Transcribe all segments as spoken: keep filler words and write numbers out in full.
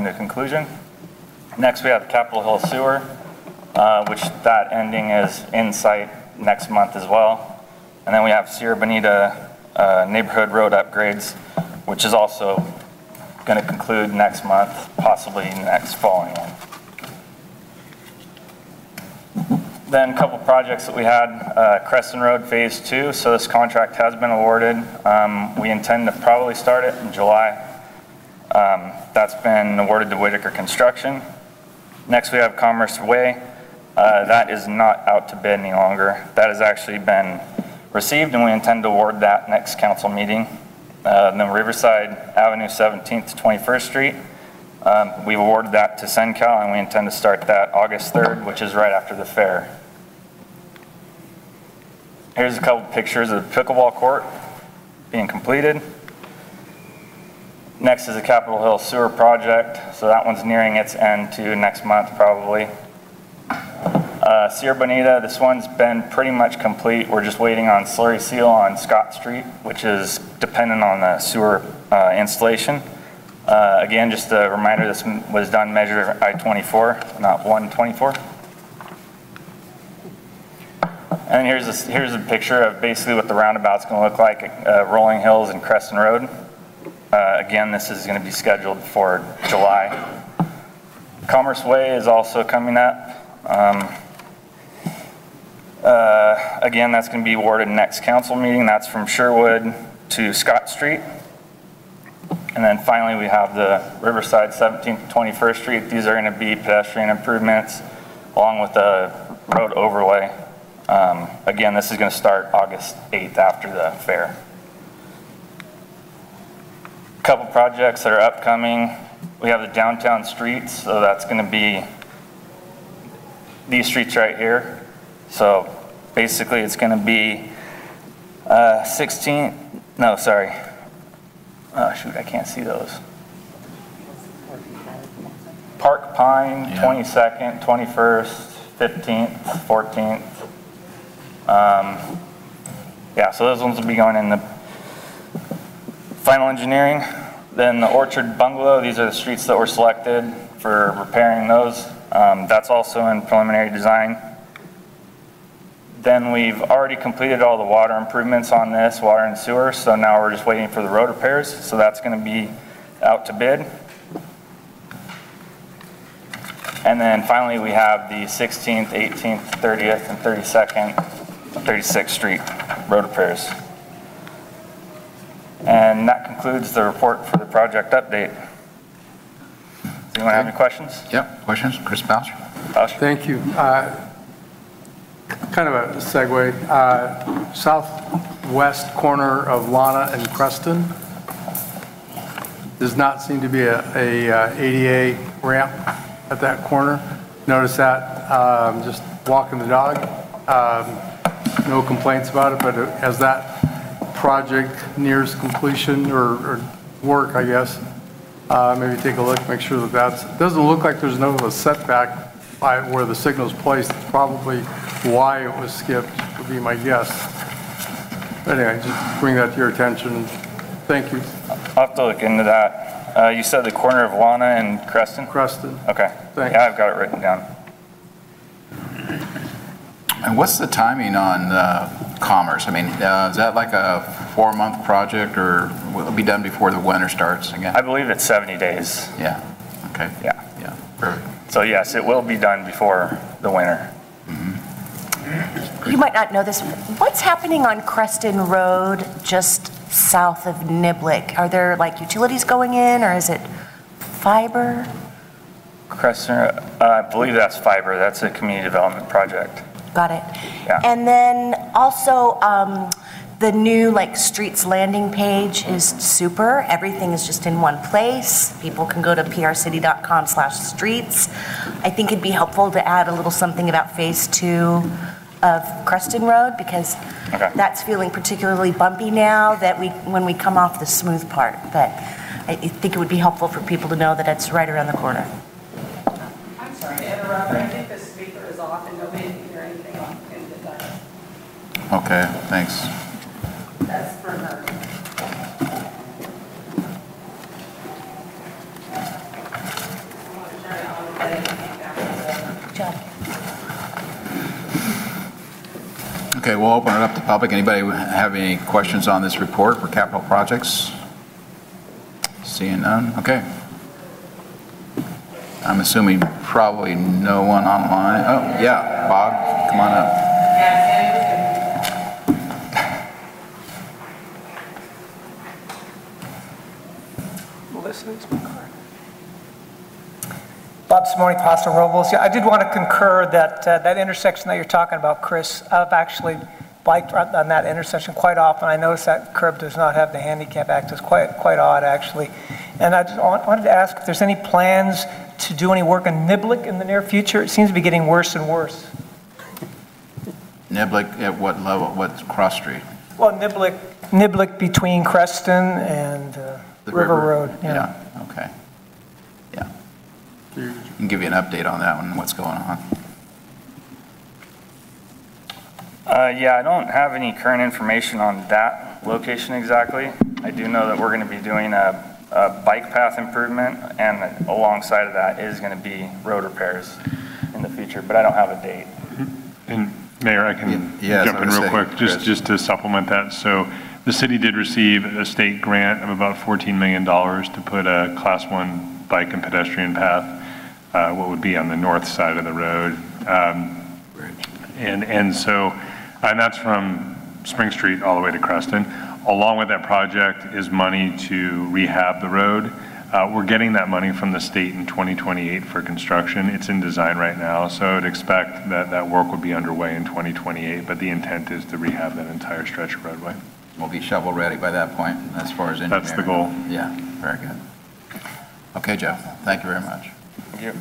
coming to conclusion. Next, we have Capitol Hill Sewer, uh, which that ending is in sight next month as well. And then we have Sierra Bonita uh, neighborhood road upgrades, which is also going to conclude next month, possibly next following one. Then a couple projects that we had, uh, Crescent Road Phase Two. So this contract has been awarded. Um, we intend to probably start it in July. Um, that's been awarded to Whitaker Construction. Next we have Commerce Way. Uh, that is not out to bid any longer. That has actually been received, and we intend to award that next council meeting. Uh, then Riverside Avenue seventeenth to twenty-first Street. Um, we've awarded that to SenCal, and we intend to start that August third, which is right after the fair. Here's a couple pictures of the pickleball court being completed. Next is the Capitol Hill Sewer Project. So that one's nearing its end to next month probably. Uh, Sierra Bonita, this one's been pretty much complete. We're just waiting on slurry seal on Scott Street, which is dependent on the sewer uh, installation. Uh, again, just a reminder, this was done measure I twenty-four, not one twenty-four. And here's a, here's a picture of basically what the roundabout's going to look like at uh, Rolling Hills and Crescent Road. Uh, again, this is going to be scheduled for July. Commerce Way is also coming up. Um, uh, again, that's going to be awarded next council meeting. That's from Sherwood to Scott Street. And then finally, we have the Riverside seventeenth to twenty-first Street. These are going to be pedestrian improvements along with the road overlay. Um, again, this is going to start August eighth after the fair. A couple projects that are upcoming. We have the downtown streets, so that's going to be these streets right here. So basically, it's going to be uh, sixteen, no, sorry. Oh, shoot, I can't see those. Park Pine, yeah. twenty-second, twenty-first, fifteenth, fourteenth. Um, yeah, so those ones will be going in the final engineering. Then the Orchard Bungalow, these are the streets that were selected for repairing those. Um, that's also in preliminary design. Then we've already completed all the water improvements on this, water and sewer, so now we're just waiting for the road repairs. So that's going to be out to bid. And then finally we have the sixteenth, eighteenth, thirtieth, and thirty-second, thirty-sixth Street road repairs. And that concludes the report for the project update. Does anyone have any questions? Yep, questions? Chris Boucher. Boucher. Thank you. Uh, kind of a segue. Uh, southwest corner of Lana and Creston does not seem to be a, a, a A D A ramp at that corner. Notice that um, just walking the dog. Um, no complaints about it, but as that project nears completion or, or work, I guess, uh, maybe take a look, make sure that that's, it doesn't look like there's no a setback by where the signal's placed. Probably why it was skipped would be my guess. But anyway, just bring that to your attention. Thank you. I'll have to look into that. Uh, you said the corner of Lana and Creston? Creston. Okay. Thanks. Yeah, I've got it written down. And what's the timing on uh, Commerce? I mean, uh, is that like a four-month project, or will it be done before the winter starts again? I believe it's seventy days. Yeah. Okay. Yeah. Yeah. Perfect. So yes, it will be done before the winter. Mm-hmm. You might not know this. What's happening on Creston Road just south of Niblick? Are there like utilities going in, or is it fiber? Creston, uh, I believe that's fiber. That's a community development project. Got it. Yeah. And then also um, the new like streets landing page is super. Everything is just in one place. People can go to p r city dot com slash streets. I think it'd be helpful to add a little something about phase two of Creston Road, because okay. that's feeling particularly bumpy now that we when we come off the smooth part. But I think it would be helpful for people to know that it's right around the corner. I'm sorry to interrupt, but I think the speaker is off and nobody can hear anything in the dial. Okay, thanks. That's for her. Good job. Okay, we'll open it up to public. Anybody have any questions on this report for capital projects? Seeing none, okay. I'm assuming probably no one online. Oh, yeah, Bob, come on up. Bob Simone, Costa Robles. Yeah, I did want to concur that uh, that intersection that you're talking about, Chris, I've actually biked on that intersection quite often. I noticed that curb does not have the handicap access, quite quite odd actually. And I just wanted to ask if there's any plans to do any work on Niblick in the near future. It seems to be getting worse and worse. Niblick at what level, what cross street? Well, Niblick, Niblick between Creston and uh, The River, river? Road. Yeah. Yeah, okay. Yeah. I can give you an update on that one, what's going on. Uh, yeah, I don't have any current information on that location exactly. I do know that we're going to be doing a, a bike path improvement, and alongside of that is going to be road repairs in the future, but I don't have a date. And Mayor, I can Yeah, yes, jump I in was real saying, quick, just, Chris. just to supplement that. So the city did receive a state grant of about fourteen million dollars to put a class one bike and pedestrian path, uh, what would be on the north side of the road. Um, and, and so, and that's from Spring Street all the way to Creston. Along with that project is money to rehab the road. Uh, we're getting that money from the state in twenty twenty-eight for construction. It's in design right now, so I would expect that that work would be underway in twenty twenty-eight, but the intent is to rehab that entire stretch of roadway. We'll be shovel ready by that point as far as engineering. That's the goal. Yeah, very good. Okay, Jeff, thank you very much. Thank you.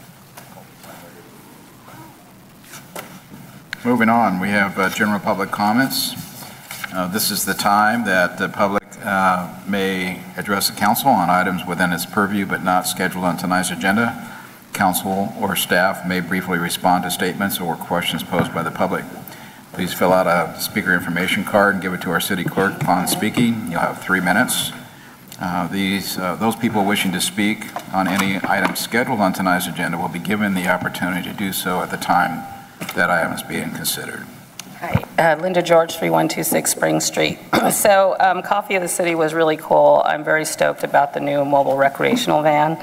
Moving on, we have uh, general public comments. Uh, This is the time that the public uh, may address the council on items within its purview but not scheduled on tonight's agenda. Council or staff may briefly respond to statements or questions posed by the public. Please fill out a speaker information card and give it to our city clerk upon speaking. You'll have three minutes. Uh, These, uh, those people wishing to speak on any item scheduled on tonight's agenda will be given the opportunity to do so at the time that item is being considered. Hi, uh, Linda George, three one two six Spring Street. So um, Coffee of the City was really cool. I'm very stoked about the new mobile recreational van.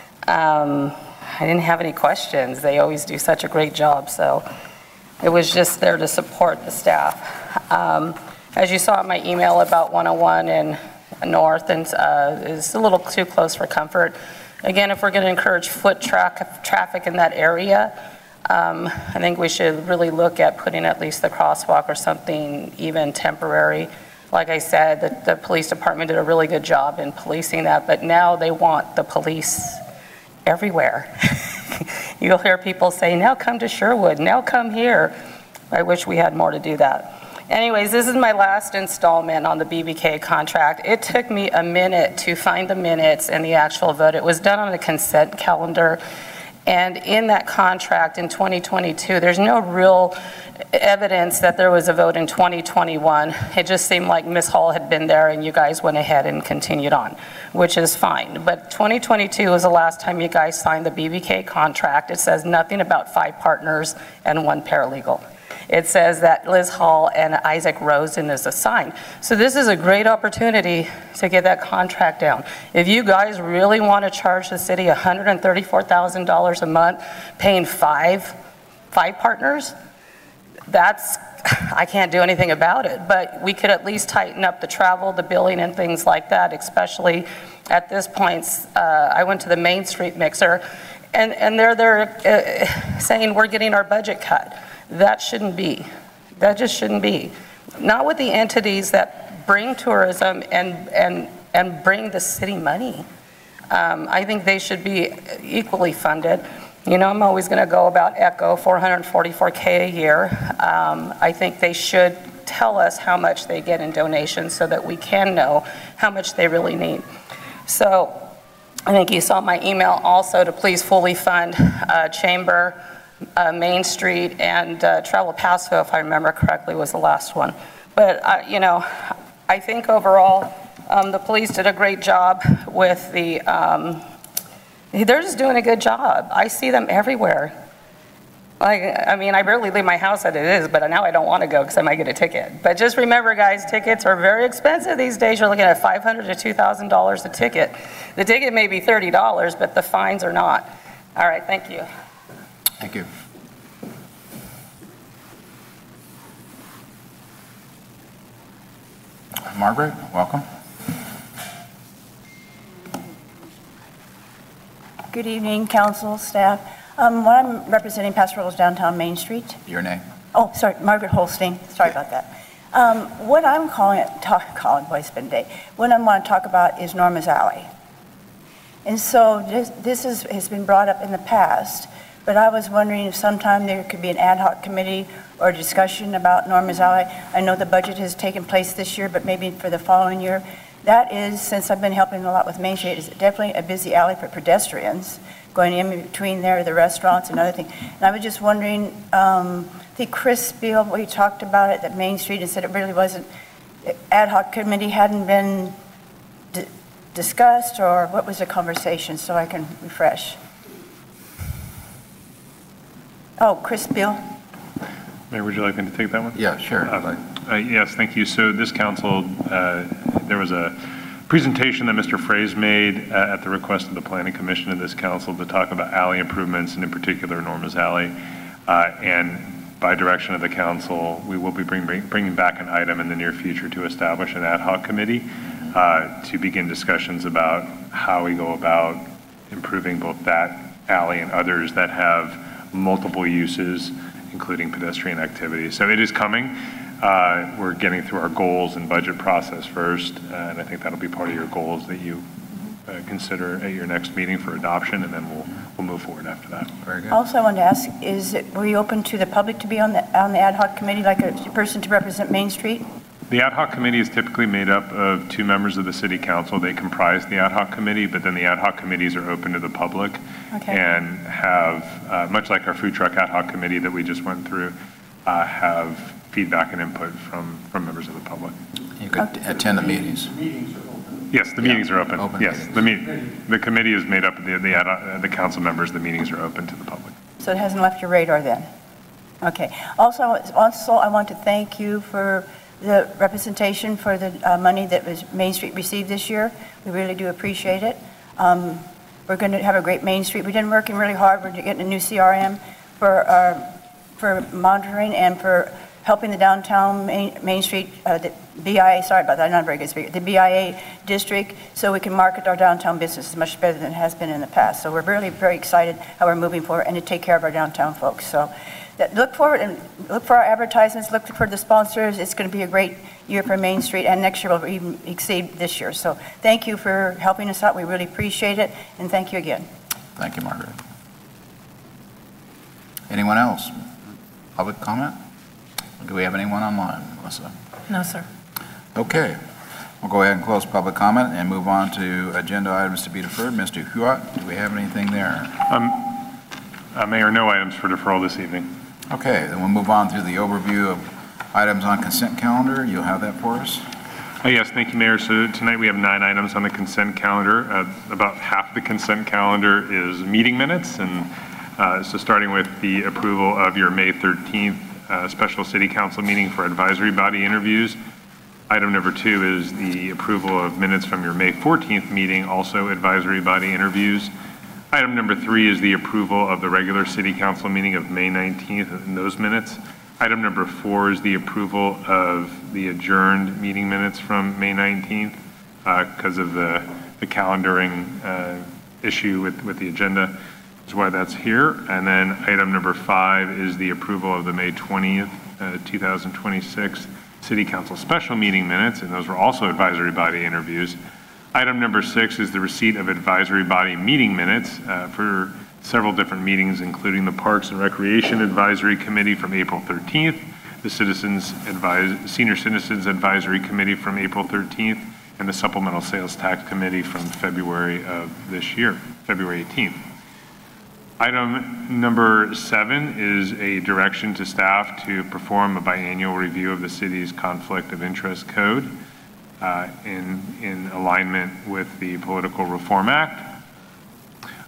Um, I didn't have any questions. They always do such a great job, so it was just there to support the staff. Um, as you saw in my email about one oh one and North, and uh, is a little too close for comfort. Again, if we're going to encourage foot tra- traffic in that area, Um, I think we should really look at putting at least the crosswalk or something even temporary. Like I said, the, the police department did a really good job in policing that, but now they want the police everywhere. You'll hear people say, now come to Sherwood, now come here. I wish we had more to do that. Anyways, this is my last installment on the B B K contract. It took me a minute to find the minutes and the actual vote. It was done on a consent calendar. And in that contract in twenty twenty-two, there's no real evidence that there was a vote in twenty twenty-one. It just seemed like Miz Hall had been there and you guys went ahead and continued on, which is fine. But twenty twenty-two was the last time you guys signed the B B K contract. It says nothing about five partners and one paralegal. It says that Liz Hall and Isaac Rosen is assigned. So this is a great opportunity to get that contract down. If you guys really want to charge the city one hundred thirty-four thousand dollars a month, paying five, five partners, that's, I can't do anything about it. But we could at least tighten up the travel, the billing, and things like that, especially at this point. Uh, I went to the Main Street mixer, and, and they're, they're uh, saying we're getting our budget cut. That shouldn't be. That just shouldn't be. Not with the entities that bring tourism and and and bring the city money. Um, I think they should be equally funded. You know, I'm always going to go about Echo, four hundred forty-four K a year. Um, I think they should tell us how much they get in donations so that we can know how much they really need. So I think you saw my email also to please fully fund uh, Chamber, Uh, Main Street, and uh, Travel Paso, if I remember correctly, was the last one. But, uh, you know, I think overall, um, the police did a great job with the, um, they're just doing a good job. I see them everywhere. Like, I mean, I barely leave my house as it is, but now I don't want to go because I might get a ticket. But just remember, guys, tickets are very expensive these days. You're looking at five hundred dollars to two thousand dollars a ticket. The ticket may be thirty dollars, but the fines are not. All right, thank you. Thank you. Margaret, welcome. Good evening, council, staff. Um, What I'm representing Pastoral is downtown Main Street. Your name? Oh, sorry, Margaret Holstein, sorry about that. Um, What I'm calling, it, talk, calling, boy, it's been a day. What I want to talk about is Norma's Alley. And so this, this is, has been brought up in the past, but I was wondering if sometime there could be an ad hoc committee or discussion about Norma's Alley. I know the budget has taken place this year, but maybe for the following year. That is, since I've been helping a lot with Main Street, is definitely a busy alley for pedestrians, going in between there, the restaurants and other things. And I was just wondering, um, I think Chris Beal, we talked about it at Main Street and said it really wasn't, ad hoc committee hadn't been d- discussed, or what was the conversation, so I can refresh. Oh, Chris Beal. Mayor, would you like me to take that one? Yeah, sure. Uh, uh, Yes, thank you. So this council, uh, there was a presentation that Mister Fraze made uh, at the request of the Planning Commission of this council to talk about alley improvements, and in particular Norma's Alley. Uh, And by direction of the council, we will be bring, bring, bringing back an item in the near future to establish an ad hoc committee uh, to begin discussions about how we go about improving both that alley and others that have multiple uses, including pedestrian activity. So it is coming. Uh, we're getting through our goals and budget process first, uh, and I think that'll be part of your goals that you uh, consider at your next meeting for adoption, and then we'll we'll move forward after that. Very good. Also, I wanted to ask, is it, were you open to the public to be on the, on the ad hoc committee, like a person to represent Main Street? The ad hoc committee is typically made up of two members of the city council. They comprise the ad hoc committee, but then the ad hoc committees are open to the public Okay. and have, uh, much like our food truck ad hoc committee that we just went through, uh, have feedback and input from, from members of the public. You could attend the meetings. Yes, the meetings are open. Open Yes, meetings. the meet, the committee is made up of the, the, ad hoc- the council members. The meetings are open to the public. So it hasn't left your radar then? Okay. Also, also, I want to thank you for the representation for the uh, money that was Main Street received this year. We really do appreciate it. Um, We're going to have a great Main Street. We've been working really hard. We're getting a new C R M for our, for monitoring and for helping the downtown Main, Main Street, uh, the B I A, sorry about that, I'm not a very good speaker, the B I A district, so we can market our downtown business much better than it has been in the past. So we're really very excited how we're moving forward and to take care of our downtown folks. So that, look forward and look for our advertisements, look for the sponsors. It's going to be a great year for Main Street, and next year will even exceed this year. So thank you for helping us out. We really appreciate it, and thank you again. Thank you, Margaret. Anyone else? Public comment? Do we have anyone online, Melissa? No, sir. Okay. We'll go ahead and close public comment and move on to agenda items to be deferred. Mister Huot, do we have anything there? Um, uh, Mayor, no items for deferral this evening. Okay, then we'll move on to the overview of items on consent calendar. You'll have that for us? Uh, Yes, thank you, Mayor. So tonight we have nine items on the consent calendar. Uh, About half the consent calendar is meeting minutes. And uh, so starting with the approval of your May thirteenth uh, special city council meeting for advisory body interviews. Item number two is the approval of minutes from your May fourteenth meeting, also advisory body interviews. Item number three is the approval of the regular city council meeting of May nineteenth and those minutes. Item number four is the approval of the adjourned meeting minutes from May nineteenth because uh, of the, the calendaring uh, issue with, with the agenda. That's why that's here. And then item number five is the approval of the May twentieth, uh, two thousand twenty-six City Council special meeting minutes, and those were also advisory body interviews. Item number six is the receipt of advisory body meeting minutes uh, for several different meetings, including the Parks and Recreation Advisory Committee from April thirteenth, the Citizens Advise, Senior Citizens Advisory Committee from April thirteenth, and the Supplemental Sales Tax Committee from February of this year, February eighteenth. Item number seven is a direction to staff to perform a biannual review of the city's Conflict of Interest Code uh, in, in alignment with the Political Reform Act.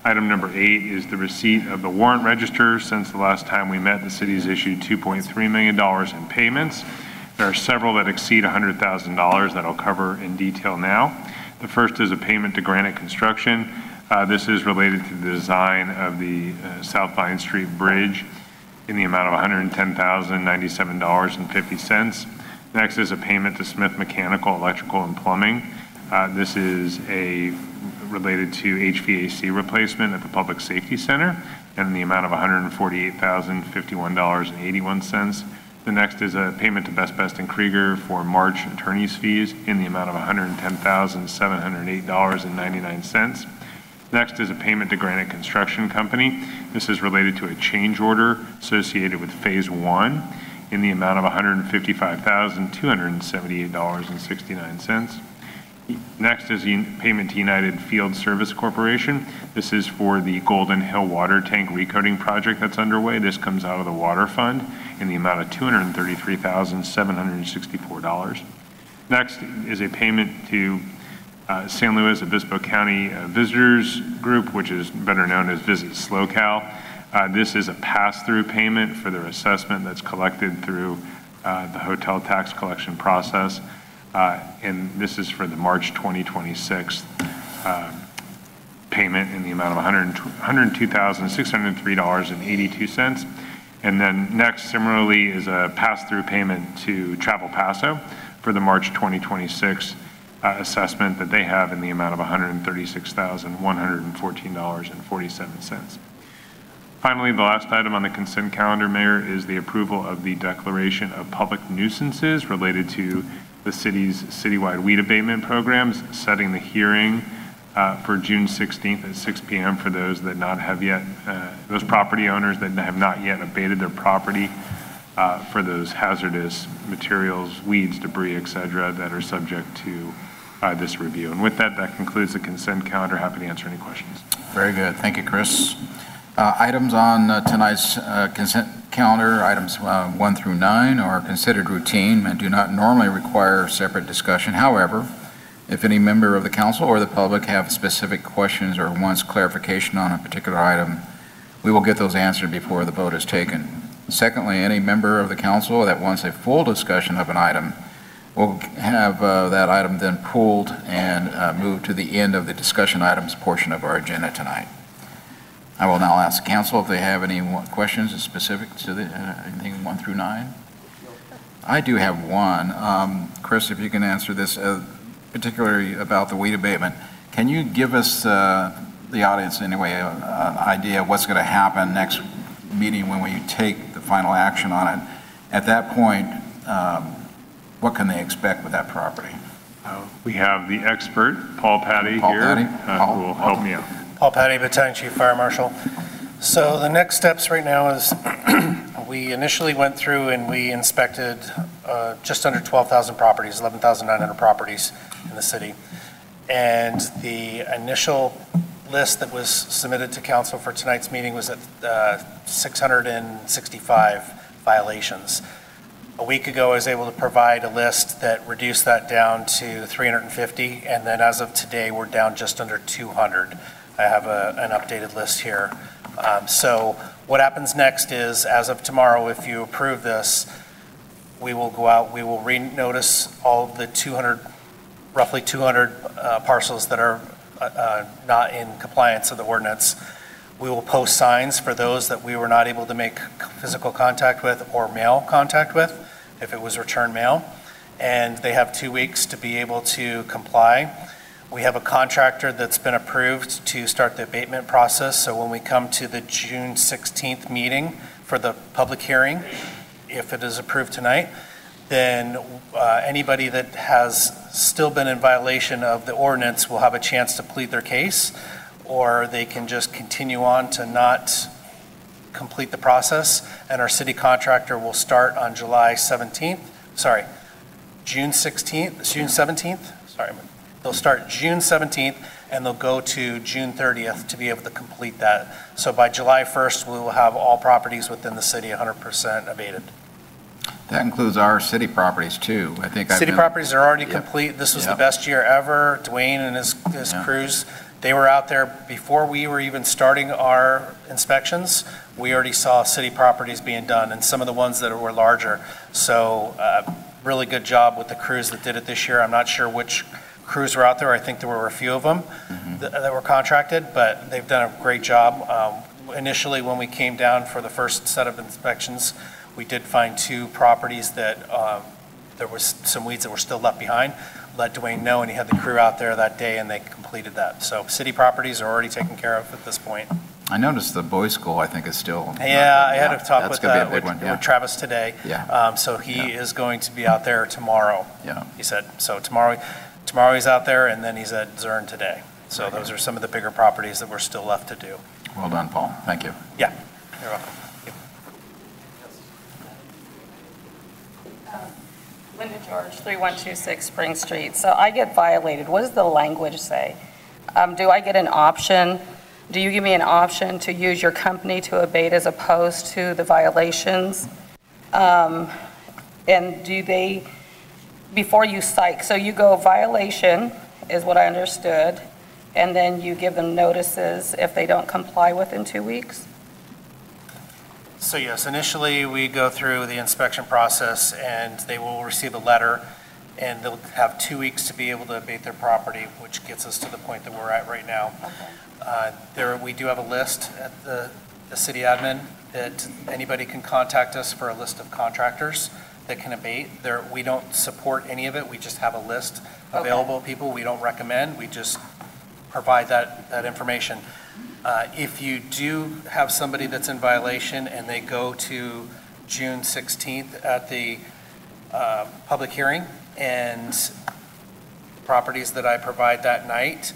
Item number eight is the receipt of the warrant register. Since the last time we met, the city has issued two point three million dollars in payments. There are several that exceed one hundred thousand dollars that I'll cover in detail now. The first is a payment to Granite Construction. Uh, this is related to the design of the uh, South Vine Street Bridge in the amount of one hundred ten thousand ninety-seven dollars and fifty cents. Next is a payment to Smith Mechanical, Electrical, and Plumbing. Uh, this is a related to H V A C replacement at the Public Safety Center and in the amount of one hundred forty-eight thousand fifty-one dollars and eighty-one cents. The next is a payment to Best Best and Krieger for March attorney's fees in the amount of one hundred ten thousand seven hundred eight dollars and ninety-nine cents. Next is a payment to Granite Construction Company. This is related to a change order associated with Phase One in the amount of one hundred fifty-five thousand two hundred seventy-eight dollars and sixty-nine cents. Next is a payment to United Field Service Corporation. This is for the Golden Hill Water Tank Recoating Project that's underway. This comes out of the Water Fund in the amount of two hundred thirty-three thousand seven hundred sixty-four dollars. Next is a payment to uh, San Luis Obispo County uh, Visitors Group, which is better known as Visit SlowCal. Uh, this is a pass-through payment for their assessment that's collected through uh, the hotel tax collection process. Uh, and this is for the March twenty twenty-six uh, payment in the amount of one hundred two thousand six hundred three dollars and eighty-two cents. And then next, similarly, is a pass-through payment to Travel Paso for the March twenty twenty-six uh, assessment that they have in the amount of one hundred thirty-six thousand one hundred fourteen dollars and forty-seven cents. Finally, the last item on the consent calendar, Mayor, is the approval of the declaration of public nuisances related to the city's citywide weed abatement programs, setting the hearing uh, for June sixteenth at six p m for those that not have yet, uh, those property owners that have not yet abated their property uh, for those hazardous materials, weeds, debris, et cetera, that are subject to uh, this review. And with that, that concludes the consent calendar. Happy to answer any questions. Very good. Thank you, Chris. Uh, items on uh, tonight's uh, consent calendar, items uh, one through nine, are considered routine and do not normally require separate discussion. However, if any member of the council or the public have specific questions or wants clarification on a particular item, we will get those answered before the vote is taken. Secondly, any member of the council that wants a full discussion of an item will have uh, that item then pulled and uh, moved to the end of the discussion items portion of our agenda tonight. I will now ask the council if they have any questions specific to the, uh, anything one through nine. I do have one. Um, Chris, if you can answer this, uh, particularly about the weed abatement. Can you give us, uh, the audience anyway, uh, an idea of what's going to happen next meeting when we take the final action on it? At that point, um, what can they expect with that property? Uh, we have the expert, Paul Patty, Paul here, Patty? uh, Paul, who will help me out. Paul Patty, Battalion Chief Fire Marshal. So the next steps right now is we initially went through and we inspected uh, just under twelve thousand properties, eleven thousand nine hundred properties in the city. And the initial list that was submitted to council for tonight's meeting was at uh, six hundred sixty-five violations. A week ago, I was able to provide a list that reduced that down to three hundred fifty, and then as of today, we're down just under two hundred. I have a, an updated list here. Um, so what happens next is, as of tomorrow, if you approve this, we will go out, we will re-notice all of the two hundred, roughly two hundred uh, parcels that are uh, uh, not in compliance with the ordinance. We will post signs for those that we were not able to make physical contact with or mail contact with, if it was return mail. And they have two weeks to be able to comply. We have a contractor that's been approved to start the abatement process. So when we come to the June sixteenth meeting for the public hearing, if it is approved tonight, then uh, anybody that has still been in violation of the ordinance will have a chance to plead their case, or they can just continue on to not complete the process. And our city contractor will start on July seventeenth, sorry, June sixteenth, June seventeenth, sorry. They'll start June seventeenth and they'll go to June thirtieth to be able to complete that. So by July first, we will have all properties within the city one hundred percent abated. That includes our city properties too. I think I've City been- properties are already Yep. complete. This was Yep. the best year ever. Dwayne and his, his Yeah. crews They were out there before we were even starting our inspections. We already saw city properties being done, and some of the ones that were larger. So uh, really good job with the crews that did it this year. I'm not sure which crews were out there. I think there were a few of them mm-hmm. that, that were contracted, but they've done a great job. Um, initially, when we came down for the first set of inspections, we did find two properties that um, there was some weeds that were still left behind. Let Dwayne know, and he had the crew out there that day, and they completed that. So city properties are already taken care of at this point. I noticed the boys' school, I think, is still. Yeah, I had to talk That's with, gonna be a uh, big with, one, yeah. with Travis today. Yeah. Um, so he Yeah. is going to be out there tomorrow. Yeah. He said, so tomorrow, tomorrow he's out there, and then he's at Zern today. So those are some of the bigger properties that we're still left to do. Well done, Paul. Thank you. Yeah, you're welcome. Linda George, three one two six Spring Street. So I get violated. What does the language say? Um, do I get an option? Do you give me an option to use your company to abate as opposed to the violations? Um, and do they, before you cite, so you go violation is what I understood, and then you give them notices if they don't comply within two weeks? So yes, initially we go through the inspection process and they will receive a letter and they'll have two weeks to be able to abate their property, which gets us to the point that we're at right now. Okay. Uh, There, we do have a list at the, the city admin that anybody can contact us for a list of contractors that can abate. There, we don't support any of it, we just have a list available of people. We don't recommend, we just provide that, that information. Uh, If you do have somebody that's in violation and they go to June sixteenth at the uh, public hearing and properties that I provide that night,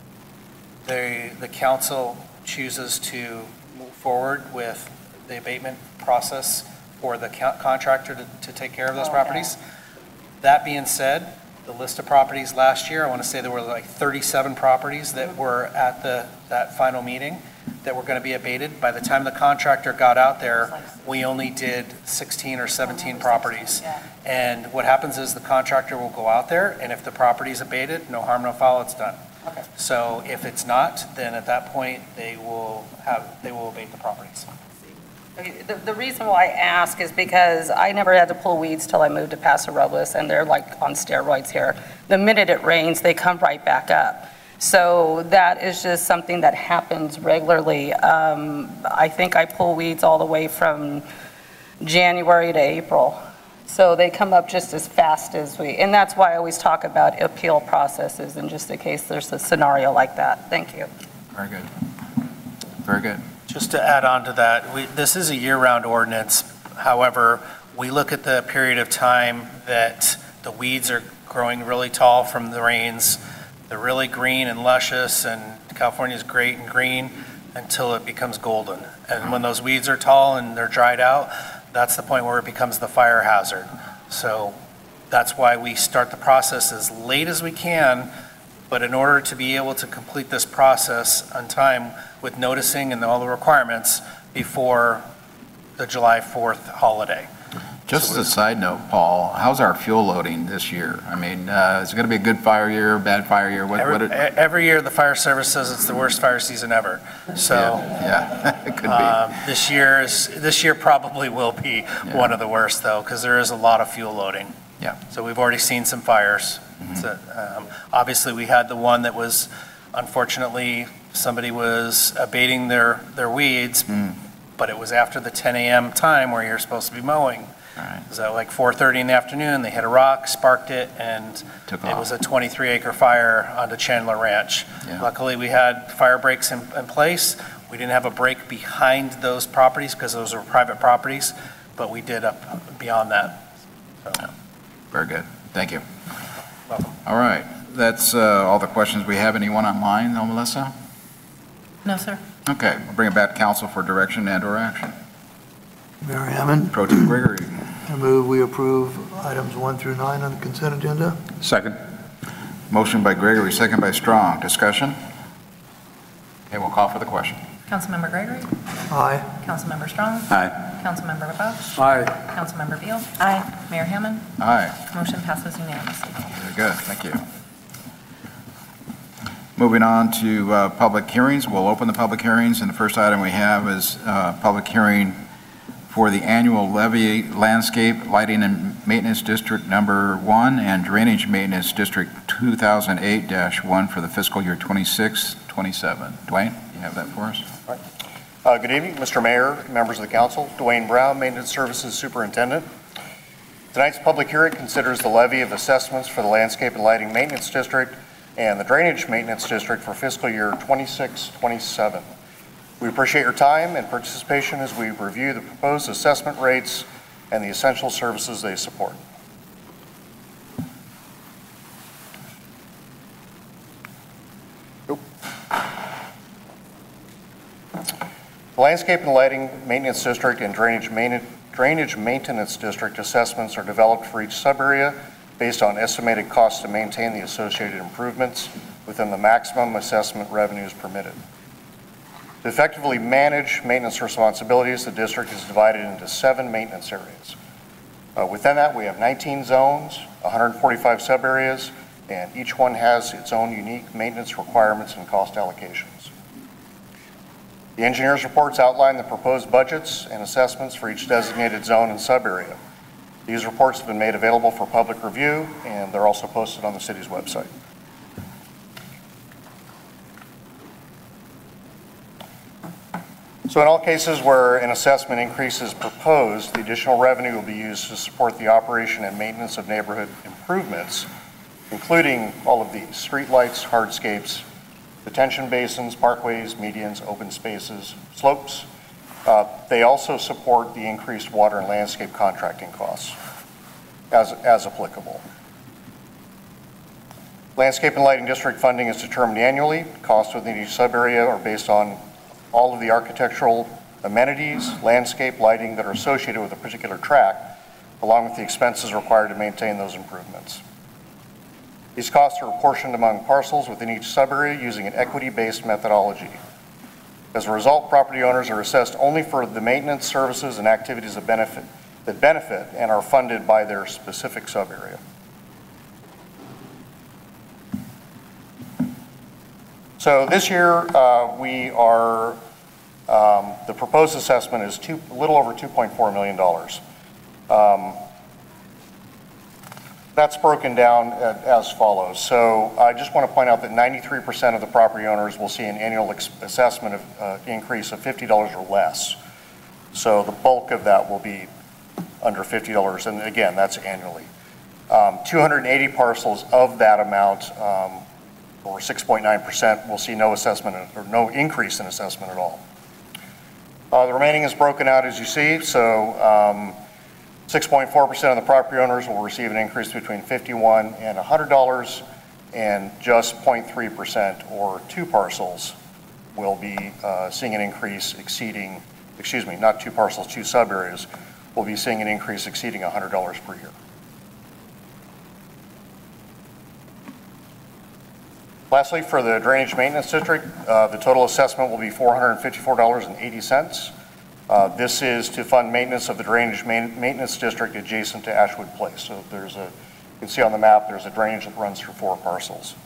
they, the council chooses to move forward with the abatement process for the co- contractor to, to take care of those Okay. properties. That being said, the list of properties last year, I want to say there were like thirty-seven properties that were at the, that final meeting that were going to be abated. By the time the contractor got out there, we only did sixteen or seventeen properties. Yeah. And what happens is the contractor will go out there, and if the property's abated, no harm, no foul, it's done. Okay. So if it's not, then at that point, they will have, they will abate the properties. Okay, The, the reason why I ask is because I never had to pull weeds till I moved to Paso Robles, and they're like on steroids here. The minute it rains, they come right back up. So that is just something that happens regularly. Um, I think I pull weeds all the way from January to April. So they come up just as fast as we, and that's why I always talk about appeal processes, and just in case there's a scenario like that. Thank you. Very good. Very good. Just to add on to that, we, this is a year-round ordinance. However, we look at the period of time that the weeds are growing really tall from the rains. They're really green and luscious, and California's great and green until it becomes golden. And when those weeds are tall and they're dried out, that's the point where it becomes the fire hazard. So that's why we start the process as late as we can. But in order to be able to complete this process on time with noticing and all the requirements before the July fourth holiday. Just as a side note, Paul, how's our fuel loading this year? I mean, uh, is it going to be a good fire year, bad fire year? What, Every, what it, every year, the fire service says it's the worst fire season ever. So yeah, yeah, it could be. um, this year is, this year probably will be Yeah. one of the worst though, because there is a lot of fuel loading. Yeah. So we've already seen some fires. Mhm. So, um, obviously, we had the one that was, unfortunately, somebody was abating their, their weeds, Mm. but it was after the ten a.m. time where you're supposed to be mowing. All right. It was at like four thirty in the afternoon, they hit a rock, sparked it, and Took it off. was a twenty-three acre fire onto Chandler Ranch. Yeah. Luckily, we had fire breaks in, in place. We didn't have a break behind those properties because those were private properties, but we did up beyond that. So, Very good. Thank you. welcome. All right. That's uh, all the questions we have. Anyone online, though, Melissa? No, sir. Okay, we'll bring it back to council for direction and/or action. Mayor Hammond, Pro Tem Gregory. I move we approve items one through nine on the consent agenda. Second. Motion by Gregory, second by Strong. Discussion? Okay, we'll call for the question. Councilmember Gregory? Aye. Councilmember Strong? Aye. Councilmember LaBeouf? Aye. Councilmember Beal? Aye. Mayor Hammond? Aye. Motion passes unanimously. Very good, thank you. Moving on to uh, public hearings, we'll open the public hearings, and the first item we have is uh, public hearing for the annual levy landscape lighting and maintenance district number one and drainage maintenance district two thousand eight dash one for the fiscal year twenty-six twenty-seven. Dwayne, you have that for us? Uh, Good evening, Mister Mayor, members of the council. Dwayne Brown, Maintenance Services Superintendent. Tonight's public hearing considers the levy of assessments for the Landscape and Lighting Maintenance District and the Drainage Maintenance District for fiscal year twenty-six twenty-seven. We appreciate your time and participation as we review the proposed assessment rates and the essential services they support. Oop. The Landscape and Lighting Maintenance District and Drainage, Main Drainage Maintenance District assessments are developed for each sub-area based on estimated costs to maintain the associated improvements within the maximum assessment revenues permitted. To effectively manage maintenance responsibilities, the district is divided into seven maintenance areas. Uh, within that, we have nineteen zones, one hundred forty-five sub-areas, and each one has its own unique maintenance requirements and cost allocations. The engineer's reports outline the proposed budgets and assessments for each designated zone and sub-area. These reports have been made available for public review, and they're also posted on the city's website. So in all cases where an assessment increase is proposed, the additional revenue will be used to support the operation and maintenance of neighborhood improvements, including all of these: streetlights, hardscapes, detention basins, parkways, medians, open spaces, slopes. Uh, they also support the increased water and landscape contracting costs as, as applicable. Landscape and Lighting District funding is determined annually. Costs within each sub-area are based on all of the architectural amenities, landscape, lighting that are associated with a particular track, along with the expenses required to maintain those improvements. These costs are apportioned among parcels within each sub-area using an equity-based methodology. As a result, property owners are assessed only for the maintenance services and activities that benefit, that benefit and are funded by their specific sub-area. So this year, uh, we are, um, the proposed assessment is two, a little over two point four million dollars. Um, That's broken down as follows. So I just want to point out that ninety-three percent of the property owners will see an annual assessment of uh, increase of fifty dollars or less. So the bulk of that will be under fifty dollars, and again, that's annually. Um, two hundred eighty parcels of that amount, um, or six point nine percent, will see no assessment or no increase in assessment at all. Uh, the remaining is broken out as you see. So. Um, six point four percent of the property owners will receive an increase between fifty-one dollars and one hundred dollars, and just zero point three percent, or two parcels, will be uh, seeing an increase exceeding, excuse me, not two parcels, two sub-areas, will be seeing an increase exceeding one hundred dollars per year. Lastly, for the Drainage Maintenance District, uh, the total assessment will be four hundred fifty-four dollars and eighty cents. Uh, this is to fund maintenance of the Drainage main, Maintenance District adjacent to Ashwood Place. So there's a, you can see on the map, there's a drainage that runs through four parcels.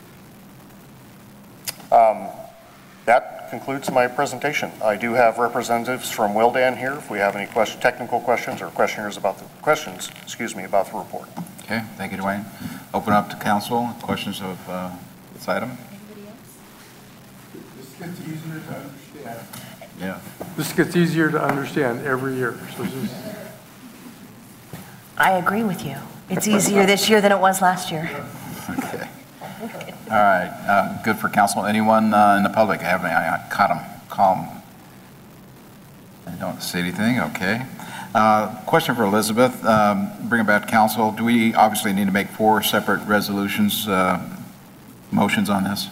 Um, that concludes my presentation. I do have representatives from Wildan here if we have any question, technical questions or questioners about the questions, excuse me, about the report. Okay, thank you, Dwayne. Open up to council. Questions of uh, this item? Anybody else? This gets easier to understand. Yeah. This gets easier to understand every year. So just... I agree with you. It's easier this year than it was last year. Okay. All right. Uh, good for council. Anyone uh, in the public have any? I caught them. Calm. I don't see anything. Okay. Uh, question for Elizabeth. Um, bring it back to council. Do we obviously need to make four separate resolutions, uh, motions on this?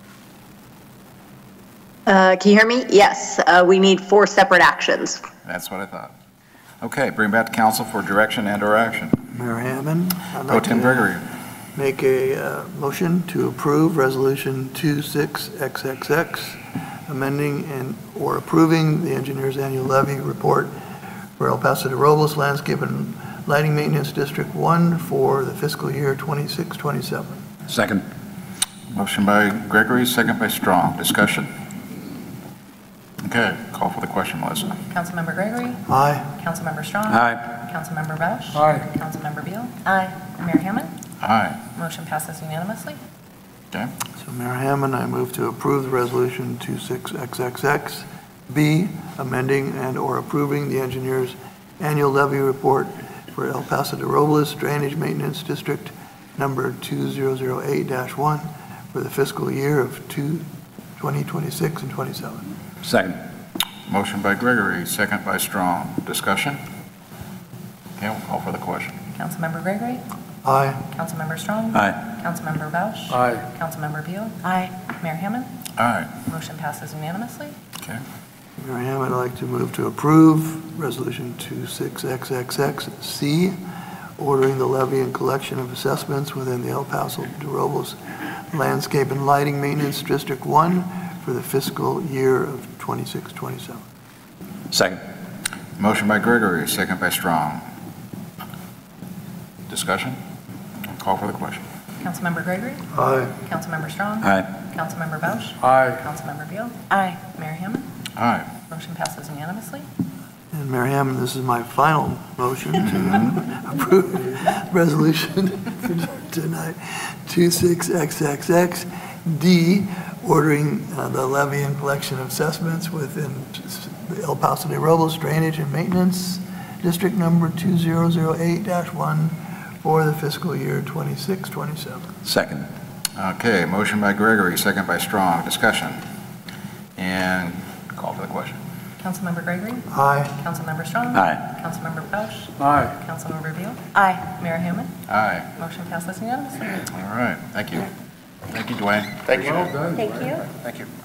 Uh, can you hear me? Yes, uh, we need four separate actions. That's what I thought. Okay, bring back to council for direction and or action. Mayor Hammond. I'd Pro like Tem to Gregory. Make a uh, motion to approve Resolution twenty-six X X X, amending and or approving the engineer's annual levy report for El Paso de Robles Landscape and Lighting Maintenance District one for the fiscal year twenty-six twenty-seven. Second. Motion by Gregory, second by Strong. Discussion? Okay, call for the question, Melissa. Councilmember Gregory? Aye. Councilmember Strong? Aye. Councilmember Bausch? Aye. Councilmember Beal? Aye. Mayor Hammond? Aye. Motion passes unanimously. Okay. So Mayor Hammond, I move to approve the resolution twenty-six X X X B, amending and/or approving the engineer's annual levy report for El Paso de Robles Drainage Maintenance District number two thousand eight dash one for the fiscal year of two- twenty twenty-six and twenty-seven. Second. Motion by Gregory, second by Strong. Discussion? Okay, we'll call for the question. Councilmember Gregory? Aye. Councilmember Strong? Aye. Councilmember Bausch? Aye. Councilmember Beal? Aye. Mayor Hammond? Aye. Motion passes unanimously. Okay. Mayor Hammond, I'd like to move to approve Resolution twenty-six X X X C, ordering the levy and collection of assessments within the El Paso de Robles Landscape and Lighting Maintenance District one for the fiscal year of twenty-six twenty-seven. Second. Motion by Gregory, second by Strong. Discussion? Call for the question. Councilmember Gregory? Aye. Councilmember Strong? Aye. Councilmember Bausch? Aye. Councilmember Beal? Aye. Mayor Hammond? Aye. Motion passes unanimously. And Mayor Hammond, this is my final motion to approve resolution tonight, twenty-six X X X D, ordering uh, the levy and collection of assessments within the El Paso de Robles Drainage and Maintenance District number two thousand eight dash one for the fiscal year twenty-six twenty-seven. Second. Okay, motion by Gregory, second by Strong. Discussion? And call for the question. Councilmember Gregory? Aye. Councilmember Strong? Aye. Councilmember Bausch? Aye. Councilmember Beal? Aye. Mayor Hammond? Aye. Motion passes unanimously. All right, thank you. Thank you, Dwayne. Thank you. Thank you. Thank you.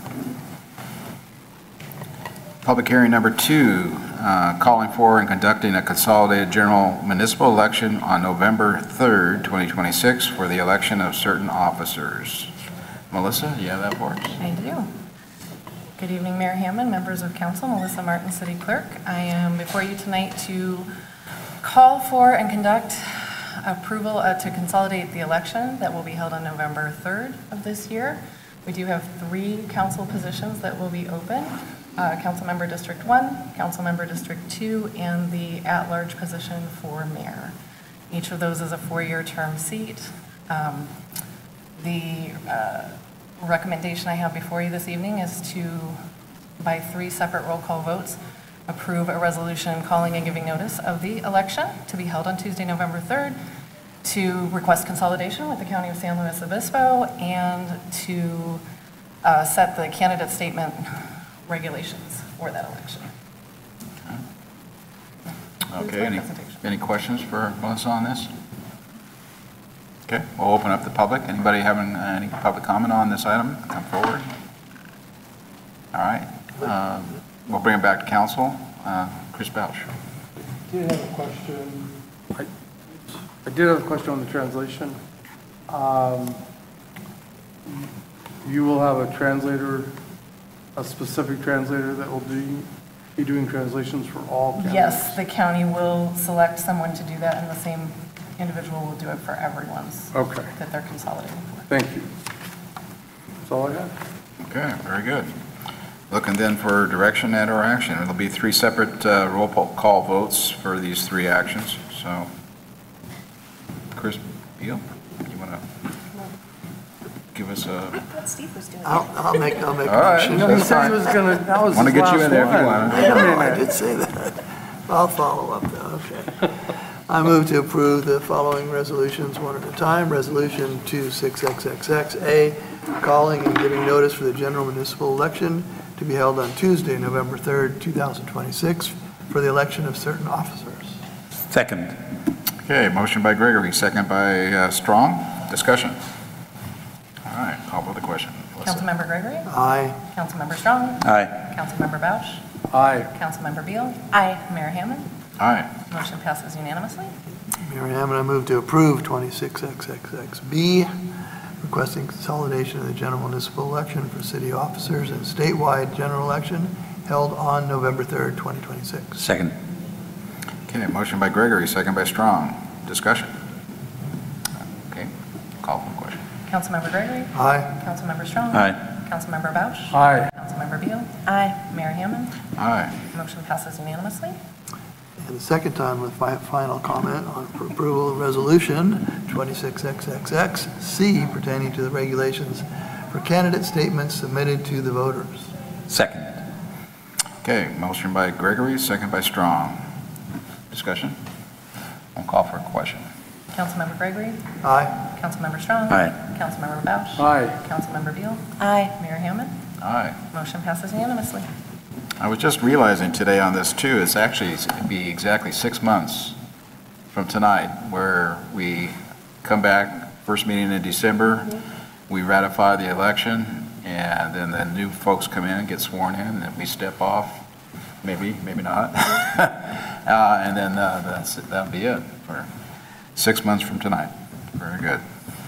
Public hearing number two, uh, calling for and conducting a consolidated general municipal election on November third, twenty twenty-six for the election of certain officers. Melissa, do you have that for us? I do. Good evening, Mayor Hammond, members of council, Melissa Martin, City Clerk. I am before you tonight to call for and conduct approval uh, to consolidate the election that will be held on November third of this year. We do have three council positions that will be open. Uh, Councilmember District one, Councilmember District two, and the at-large position for mayor. Each of those is a four-year term seat. Um, the uh, recommendation I have before you this evening is to, by three separate roll call votes, approve a resolution calling and giving notice of the election to be held on Tuesday, November third, to request consolidation with the County of San Luis Obispo, and to uh, set the candidate statement regulations for that election. Okay, any, any questions for Melissa on this? Okay, we'll open up the public. Anybody having uh, any public comment on this item, come forward. All right, um, we'll bring it back to council. Uh, Chris Bausch. I did have a question. I, I did have a question on the translation. Um, you will have a translator, a specific translator that will do, be doing translations for all candidates? Yes, the county will select someone to do that, and the same individual will do it for everyone's Okay. that they're consolidating for. Thank you. That's all I have. Okay, very good. Looking then for direction and or action. There'll be three separate uh, roll call votes for these three actions. So, Chris Beal, you want to give us a... What Steve was doing. I'll, I'll make, I'll make a All right. motion. He said he was gonna, that was Want to his get you last in there if you one. want. I know, I did say that. I'll follow up though, okay. I move to approve the following resolutions one at a time. Resolution twenty-six X X X A, calling and giving notice for the general municipal election to be held on Tuesday, November third, two thousand twenty-six, for the election of certain officers. Second. Okay, motion by Gregory, second by uh, Strong. Discussion. All right, call for the question. Melissa. Councilmember Gregory? Aye. Councilmember Strong? Aye. Councilmember Bausch? Aye. Councilmember Beal? Aye. Mayor Hammond? Aye. Motion passes unanimously. Mayor Hammond, I move to approve twenty-six X X X B, requesting consolidation of the general municipal election for city officers and statewide general election held on November third, twenty twenty-six. Second. Okay, motion by Gregory, second by Strong. Discussion. Okay, call for the question. Councilmember Gregory. Aye. Councilmember Strong. Aye. Councilmember Bausch. Aye. Councilmember Beal. Aye. Mayor Hammond. Aye. Motion passes unanimously. And the second time with fi- final comment on approval of resolution twenty-six X X X C pertaining to the regulations for candidate statements submitted to the voters. Second. Okay, motion by Gregory, second by Strong. Discussion? I'll call for a question. Councilmember Gregory. Aye. Councilmember Strong. Aye. Councilmember Bausch. Aye. Councilmember Beal. Aye. Mayor Hammond. Aye. Motion passes unanimously. I was just realizing today on this too, it's actually it'd be exactly six months from tonight where we come back, first meeting in December, we ratify the election, and then the new folks come in, get sworn in, and then we step off, maybe, maybe not. uh, and then uh, that's, that'll be it for six months from tonight. Very good.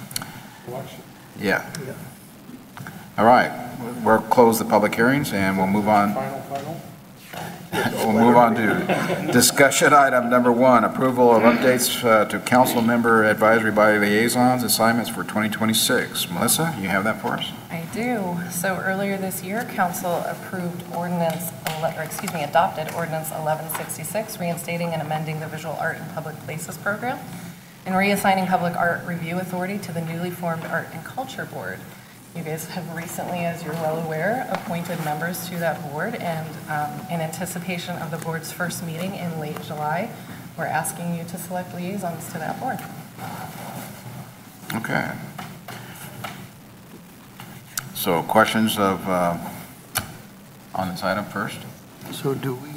Yeah. All right, we'll close the public hearings and we'll move on. We'll move on to discussion item number one, approval of updates uh, to council member advisory body liaisons assignments for twenty twenty-six. Melissa, you have that for us? I do. So earlier this year, council approved ordinance, ele- or excuse me, adopted ordinance eleven sixty-six, reinstating and amending the Visual Art in Public Places program and reassigning Public Art Review Authority to the newly formed Art and Culture Board. You guys have recently, as you're well aware, appointed members to that board, and um, in anticipation of the board's first meeting in late July, we're asking you to select liaisons to that board. Okay. So questions of, uh, on this item first? So do we,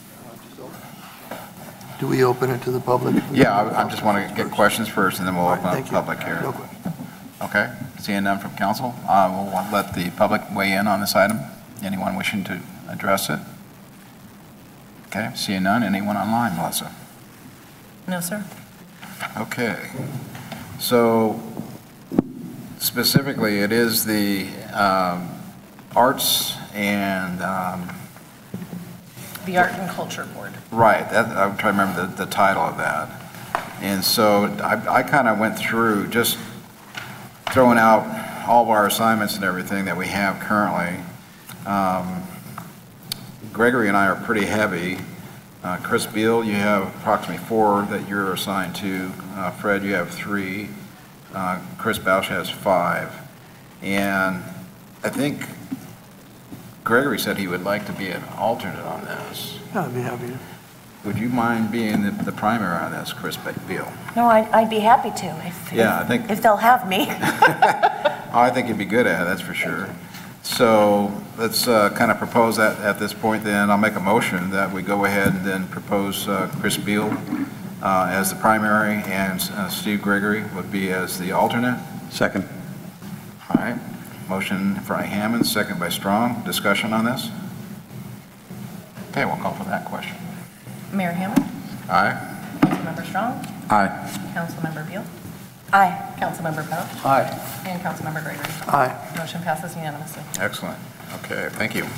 do we open it to the public? Yeah, I, I just want to get questions first and then we'll All right, open up thank you. public here. No question. Okay, seeing none from council, uh, we'll let the public weigh in on this item. Anyone wishing to address it? Okay, seeing none, anyone online, Melissa? No, sir. Okay, so specifically, it is the um, arts and, um, The Art and Culture Board. right, that, I'm trying to remember the, the title of that. And so I, I kind of went through just throwing out all of our assignments and everything that we have currently. Um, Gregory and I are pretty heavy. Uh, Chris Beal, you have approximately four that you're assigned to. Uh, Fred, you have three. Uh, Chris Bausch has five. And I think Gregory said he would like to be an alternate on this. I'd be happy to. Would you mind being the, the primary on this, Chris Beal? No, I'd, I'd be happy to if, Yeah, I think- if they'll have me. I think you'd be good at it, that's for sure. So let's uh, kind of propose that at this point then. I'll make a motion that we go ahead and then propose uh, Chris Beal uh, as the primary and uh, Steve Gregory would be as the alternate. Second. All right, motion by Hammond, second by Strong. Discussion on this? Okay, we'll call for that question. Mayor Hammond. Aye? Councilmember Strong. Aye. Councilmember Beal. Aye. Councilmember Bausch. Aye. And Councilmember Gregory. Aye. Motion passes unanimously. Excellent. Okay, thank you.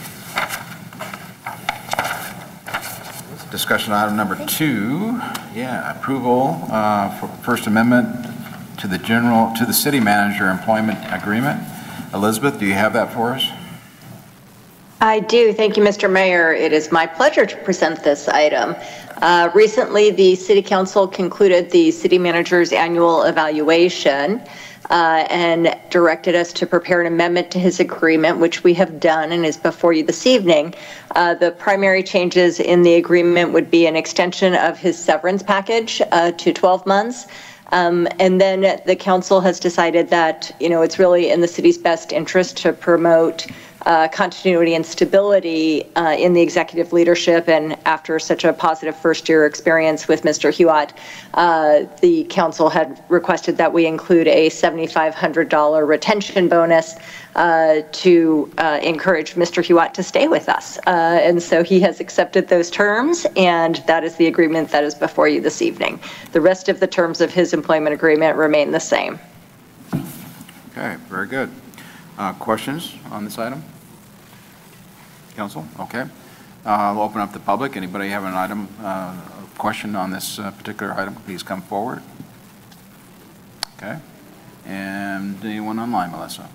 Discussion item number two, yeah, approval uh, for First Amendment to the general, to the city manager employment agreement. Elizabeth, do you have that for us? I do. Thank you, Mister Mayor. It is my pleasure to present this item. Uh, recently, the City Council concluded the city manager's annual evaluation uh, and directed us to prepare an amendment to his agreement, which we have done and is before you this evening. Uh, the primary changes in the agreement would be an extension of his severance package uh, to twelve months. Um, and then the council has decided that, you know, it's really in the city's best interest to promote Uh, continuity and stability uh, in the executive leadership. And after such a positive first year experience with Mister Huot, uh, the council had requested that we include a seven thousand five hundred dollars retention bonus uh, to uh, encourage Mister Huot to stay with us. Uh, and so he has accepted those terms, and that is the agreement that is before you this evening. The rest of the terms of his employment agreement remain the same. Okay, very good. Uh, questions on this item? Council? Okay. Uh, I'll open up the public. Anybody have an item, uh, question on this uh, particular item, please come forward. Okay. And anyone online, Melissa?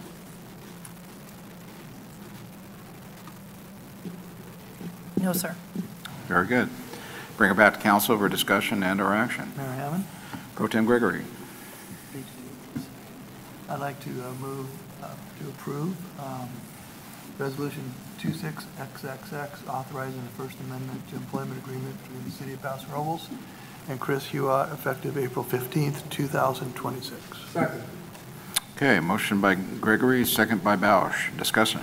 No, sir. Very good. Bring it back to council for discussion and or action. Mayor Hammond? Pro Tem Gregory. I'd like to uh, move uh, to approve um, Resolution twenty-six X X X, authorizing the First Amendment to Employment Agreement between the City of Paso Robles and Chris Hewitt, effective April fifteenth, two thousand twenty-six. Second. Okay, motion by Gregory, second by Bausch. Discussion.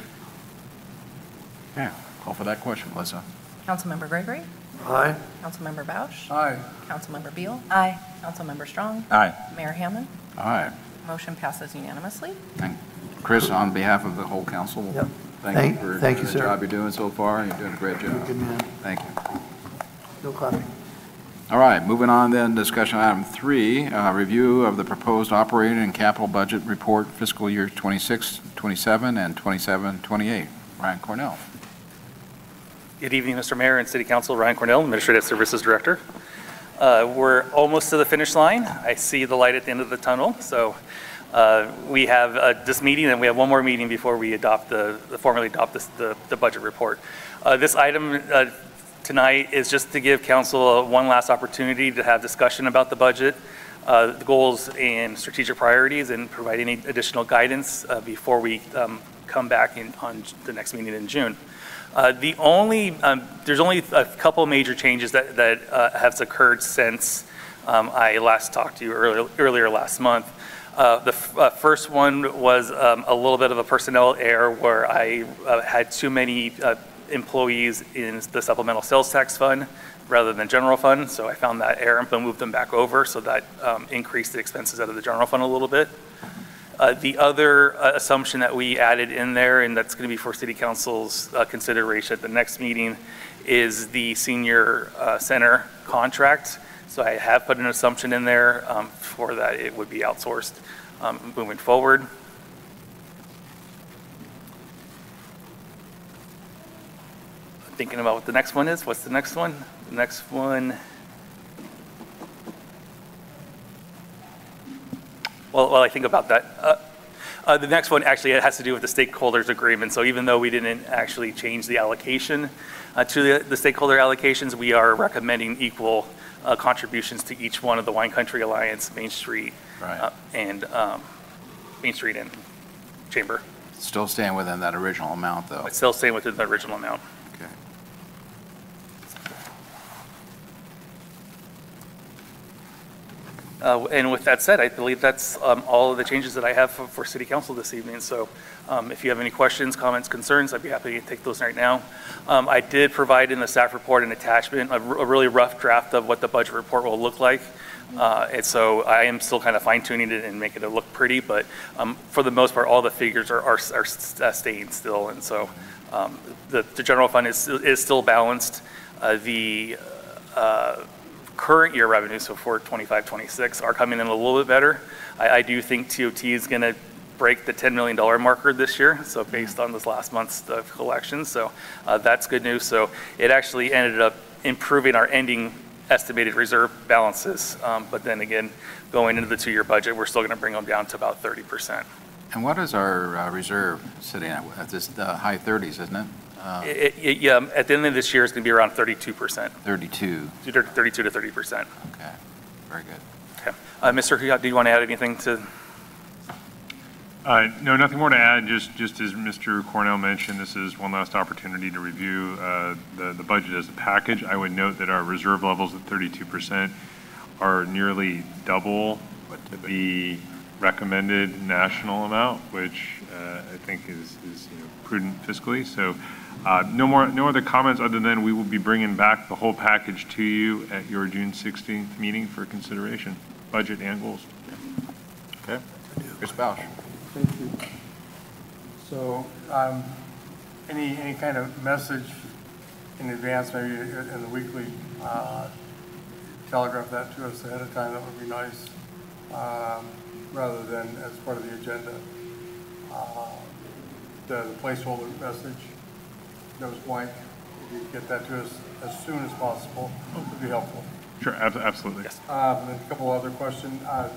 Okay, call for that question, Melissa. Councilmember Gregory? Aye. Councilmember Bausch? Aye. Councilmember Beal? Aye. Councilmember Strong? Aye. Mayor Hammond? Aye. Motion passes unanimously. And Chris, on behalf of the whole council, Yep. thank Thank- you for thank you, the sir. job you're doing so far. You're doing a great job. Good man. Thank you. No clapping. All right, moving on then, discussion item three, uh, review of the proposed operating and capital budget report fiscal year twenty-six, twenty-seven, and twenty-seven, twenty-eight. Ryan Cornell. Good evening, Mister Mayor and City Council. Ryan Cornell, Administrative Services Director. Uh, We're almost to the finish line. I see the light at the end of the tunnel. So uh, we have uh, this meeting, and we have one more meeting before we adopt the, the formally adopt this, the, the budget report. Uh, This item uh, tonight is just to give council one last opportunity to have discussion about the budget, uh, the goals and strategic priorities, and provide any additional guidance uh, before we um, come back in, on the next meeting in June. Uh, The only, um, there's only a couple major changes that, that uh, have occurred since um, I last talked to you earlier, earlier last month. Uh, The f- uh, first one was um, a little bit of a personnel error where I uh, had too many uh, employees in the supplemental sales tax fund rather than general fund. So I found that error and moved them back over. So that um, increased the expenses out of the general fund a little bit. Uh, The other uh, assumption that we added in there, and that's going to be for City Council's uh, consideration at the next meeting, is the senior uh, center contract. So I have put an assumption in there um, for that it would be outsourced um, moving forward. Thinking about what the next one is. What's the next one? The next one. Well, while I think about that, uh, uh, the next one actually has to do with the stakeholders agreement. So even though we didn't actually change the allocation uh, to the, the stakeholder allocations, we are recommending equal uh, contributions to each one of the Wine Country Alliance, Main Street, Right. uh, and um, Main Street and Chamber. Still staying within that original amount, though. But still staying within the original amount. Okay. Uh, And with that said, I believe that's um, all of the changes that I have for, for City Council this evening. So um, if you have any questions, comments, concerns, I'd be happy to take those right now. Um, I did provide in the staff report an attachment, a, r- a really rough draft of what the budget report will look like. Uh, And so I am still kind of fine tuning it and making it look pretty, but um, for the most part, all the figures are, are, are s- uh, staying still. And so um, the, the general fund is, is still balanced. Uh, The uh, current year revenues, so for twenty-five, twenty-six, are coming in a little bit better. I, I do think T O T is going to break the ten million dollars marker this year, so based on this last month's uh, collections, so uh, that's good news. So it actually ended up improving our ending estimated reserve balances, um, but then again, going into the two-year budget, we're still going to bring them down to about thirty percent. And what is our uh, reserve sitting at? At this uh, high thirties, isn't it? Uh, It- it- Yeah, at the end of this year, it's going to be around thirty-two percent, thirty-two. thirty-two to thirty percent. Okay, very good. Okay. Uh, Mister Huot, do you want to add anything to? Uh, No, nothing more to add. Just, just as Mister Cornell mentioned, this is one last opportunity to review uh, the, the budget as a package. I would note that our reserve levels at thirty-two percent are nearly double the recommended national amount, which uh, I think is, is you know, prudent fiscally. So uh, no more, no other comments other than we will be bringing back the whole package to you at your June sixteenth meeting for consideration, budget and goals. Okay. Chris Bausch. Thank you. So, um, any, any kind of message in advance, maybe in the weekly, uh, telegraph that to us ahead of time, that would be nice, um, rather than as part of the agenda. Uh, The the placeholder message that was blank, if you could get that to us as soon as possible, would be helpful. Sure, ab- absolutely. Yes. Um, and a couple other questions. Uh,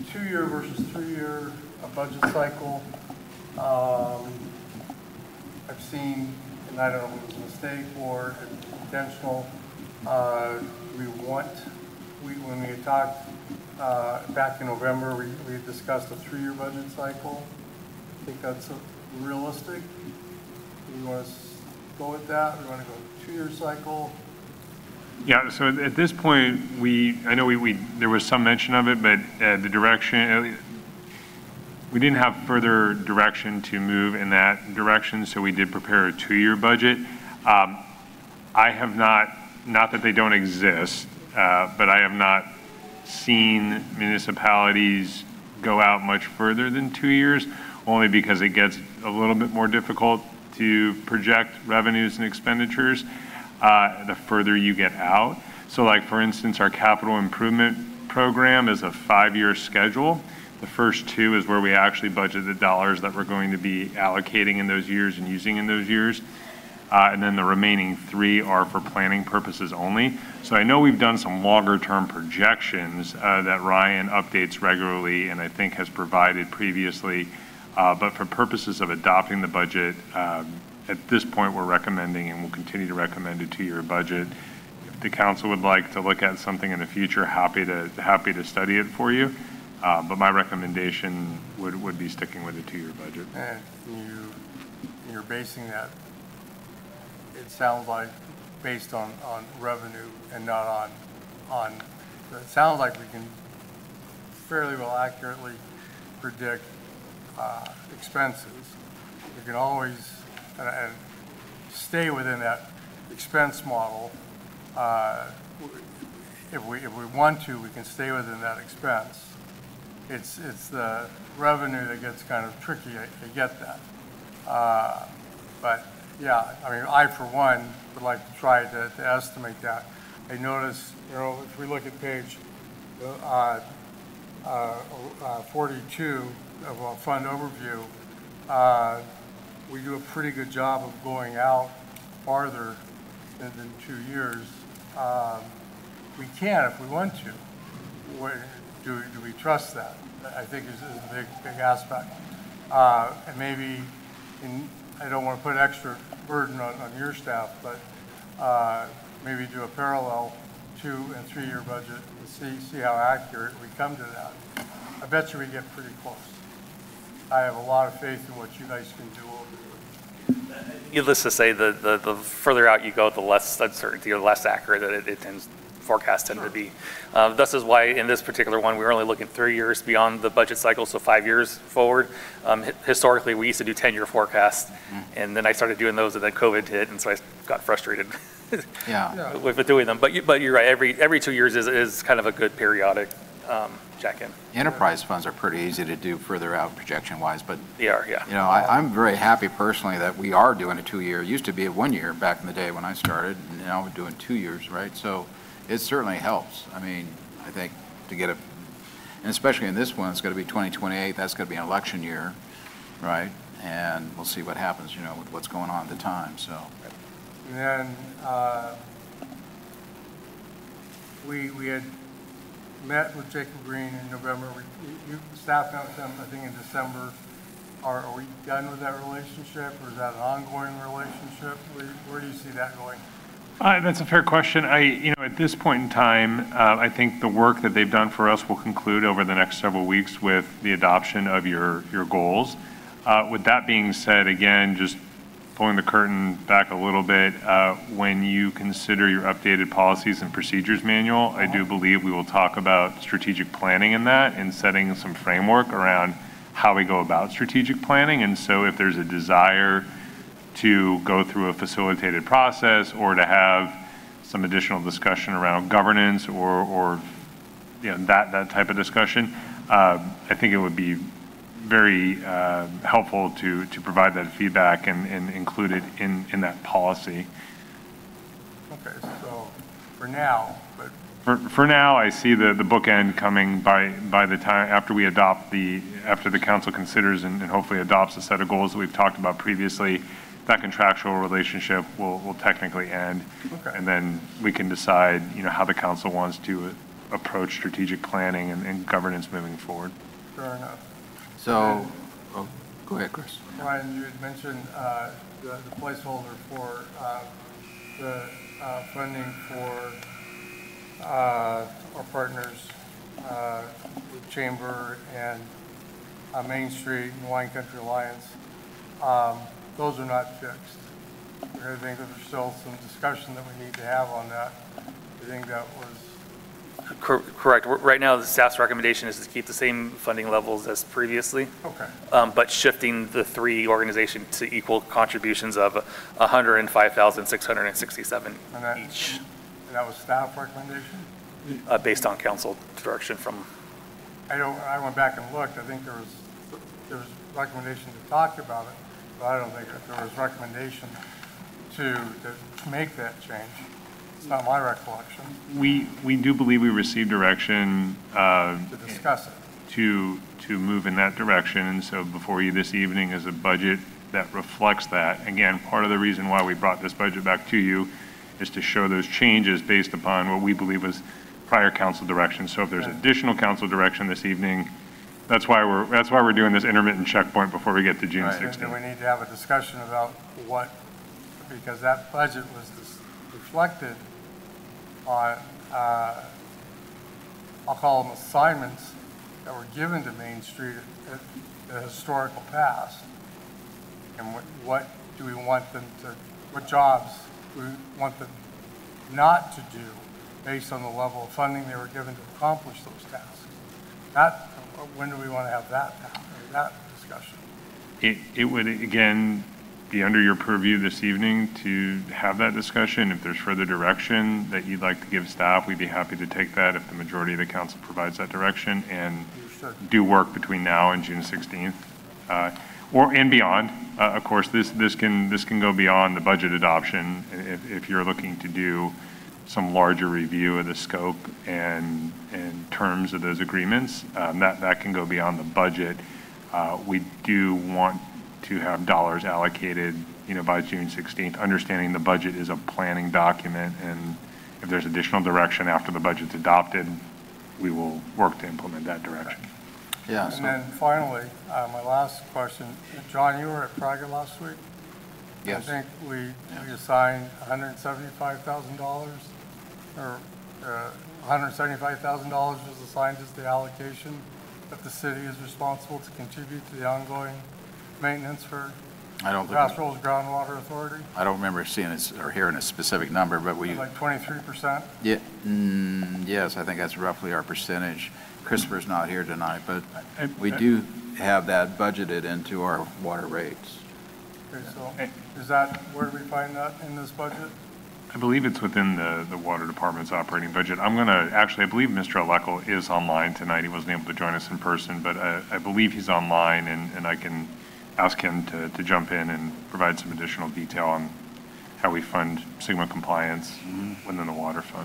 two-year versus three-year uh, budget cycle. Um, I've seen, and I don't know if it was a mistake or intentional, uh, we want, we, when we had talked uh, back in November, we, we had discussed a three-year budget cycle. I think that's a, realistic. Do we want to go with that? We want to go two-year cycle? Yeah, so at this point, we, I know we, we there was some mention of it, but uh, the direction, uh, we didn't have further direction to move in that direction, so we did prepare a two-year budget. Um, I have not, not that they don't exist, uh, but I have not seen municipalities go out much further than two years, only because it gets a little bit more difficult to project revenues and expenditures uh, the further you get out. So like, for instance, our capital improvement program is a five-year schedule. The first two is where we actually budget the dollars that we're going to be allocating in those years and using in those years. Uh, and then the remaining three are for planning purposes only. So I know we've done some longer term projections uh, that Ryan updates regularly and I think has provided previously. Uh, but for purposes of adopting the budget, um, at this point we're recommending and will continue to recommend a two-year budget. If the council would like to look at something in the future, happy to happy to study it for you. Uh, but my recommendation would, would be sticking with a two-year budget. And you, you're basing that, it sounds like, based on, on revenue and not on, on, it sounds like we can fairly well accurately predict uh, expenses. We can always, and, and stay within that expense model. Uh, if we, if we want to, we can stay within that expense. It's, it's the revenue that gets kind of tricky, I, I get that. Uh, but yeah, I mean, I for one would like to try to, to estimate that. I notice, you know, if we look at page uh, uh, uh, forty-two of a fund overview, uh, we do a pretty good job of going out farther than, than two years. Um, we can if we want to. We're, Do, do we trust that? I think is, is a big, big aspect. Uh, and maybe, in, I don't want to put extra burden on, on your staff, but uh, maybe do a parallel two and three year budget and see, see how accurate we come to that. I bet you we get pretty close. I have a lot of faith in what you guys can do over there. Needless to say, the, the, the further out you go, the less uncertainty or the less accurate that it, it tends forecasts tend to be. Uh, thus is why in this particular one, we were only looking three years beyond the budget cycle, so five years forward. Um, historically, we used to do ten-year forecasts, and then I started doing those, and then COVID hit, and so I got frustrated yeah. with, with doing them. But, you, but you're right, every, every two years is, is kind of a good periodic um, check-in. Enterprise funds are pretty easy to do further out projection-wise, but They are, yeah. you know, I, I'm very happy personally that we are doing a two-year. It used to be a one-year back in the day when I started, and now we're doing two years, right? So it certainly helps. I mean, I think to get a, and especially in this one, it's going to be twenty twenty-eight. That's going to be an election year, right? And we'll see what happens, you know, with what's going on at the time. So. And then uh, we we had met with Jacob Green in November. We, you staff met with them, I think, in December. Are, are we done with that relationship, or is that an ongoing relationship? Where, where do you see that going? Uh, that's a fair question. I, you know, at this point in time, uh, I think the work that they've done for us will conclude over the next several weeks with the adoption of your your goals. Uh, with that being said, again, just pulling the curtain back a little bit, uh, when you consider your updated policies and procedures manual, I do believe we will talk about strategic planning in that and setting some framework around how we go about strategic planning. And so if there's a desire to go through a facilitated process or to have some additional discussion around governance or, or you know, that, that type of discussion, uh, I think it would be very uh, helpful to, to provide that feedback and, and include it in, in that policy. Okay, so for now, but For, for now, I see the, the bookend coming by, by the time, after we adopt the, after the council considers and, and hopefully adopts a set of goals that we've talked about previously. That contractual relationship will, will technically end. Okay. And then we can decide, you know, how the council wants to approach strategic planning and, and governance moving forward. Fair enough. So, oh, go ahead, Chris. Ryan, you had mentioned uh, the the placeholder for uh, the uh, funding for uh, our partners uh, with Chamber and uh, Main Street and Wine Country Alliance. Um, Those are not fixed. I think that there's still some discussion that we need to have on that. I think that was Cor- Correct. Right now, the staff's recommendation is to keep the same funding levels as previously. Okay. Um, But shifting the three organizations to equal contributions of one hundred five thousand six hundred sixty-seven And that- each, And that was staff recommendation? uh, based on council direction from, I don't, I went back and looked, I think there was, there was recommendation to talk about it, but I don't think that there was recommendation to, to make that change. It's not my recollection, We, we do believe we received direction uh, to discuss it. to, to move in that direction. And so before you this evening is a budget that reflects that. Again, part of the reason why we brought this budget back to you is to show those changes based upon what we believe was prior council direction. So if there's additional council direction this evening, that's why we're, that's why we're doing this intermittent checkpoint before we get to June Right, and sixteenth. then we need to have a discussion about what, because that budget was dis- reflected on, uh, I'll call them assignments that were given to Main Street at the historical past. And what, what do we want them to, what jobs do we want them not to do based on the level of funding they were given to accomplish those tasks? That, when do we want to have that, that discussion? It, it would, again, be under your purview this evening to have that discussion. If there's further direction that you'd like to give staff, we'd be happy to take that if the majority of the council provides that direction and do work between now and June sixteenth. Uh, or, and beyond. Uh, of course, this, this can, this can go beyond the budget adoption if, if you're looking to do some larger review of the scope and, and terms of those agreements. Um, that, that can go beyond the budget. Uh, we do want to have dollars allocated, you know, by June sixteenth, understanding the budget is a planning document, and if there's additional direction after the budget's adopted, we will work to implement that direction. Yeah. And So, then finally, uh, my last question, John, you were at Praga last week? yes. I think we, we assigned one hundred seventy-five thousand dollars, or uh, one hundred seventy-five thousand dollars was assigned as the allocation that the city is responsible to contribute to the ongoing maintenance for I don't think, Grass Rolls Groundwater Authority, I don't remember seeing it or hearing a specific number, but we, like twenty-three percent. yeah, mm, yes, I think that's roughly our percentage. Christopher's not here tonight, but we do have that budgeted into our water rates. Okay, so is that, where do we find that in this budget? I believe it's within the, the water department's operating budget. I'm going to, actually, I believe Mister Aleco is online tonight. He wasn't able to join us in person, but I, I believe he's online, and, and I can ask him to, to jump in and provide some additional detail on how we fund Sigma compliance within the water fund.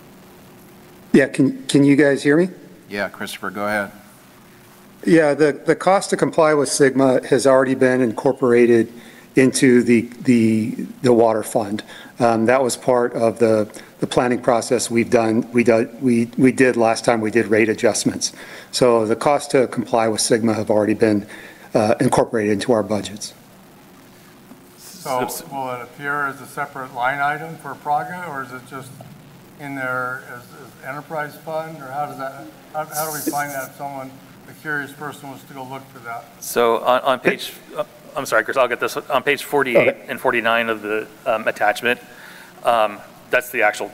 Yeah, can, can you guys hear me? Yeah, Christopher, go ahead. Yeah, the, the cost to comply with Sigma has already been incorporated into the, the, the water fund. Um, that was part of the, the planning process we've done, we did, we, we did last time we did rate adjustments. So the cost to comply with Sigma have already been uh, incorporated into our budgets. So will it appear as a separate line item for Praga, or is it just in there as, as enterprise fund, or how does that, how, how do we find that if someone, a curious person was to go look for that? so on, on page, uh, I'm sorry, Chris, I'll get this, on page forty-eight Okay. and forty-nine of the um, attachment, um, that's the actual